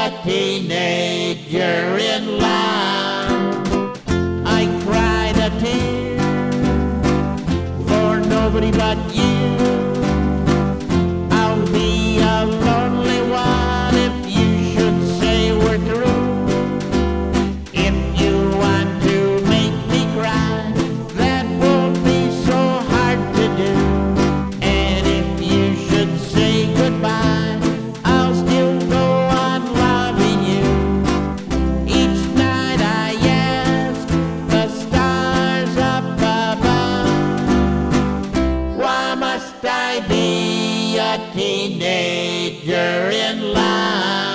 a teenager in love. I cried a tear for nobody but you. I'll be a lonely one if you should say we're through. If you want to make me cry, that won't be so hard to do. And if you should say goodbye, I'll still go on loving you. Each night I ask the stars up above, why must I be a teenager in love?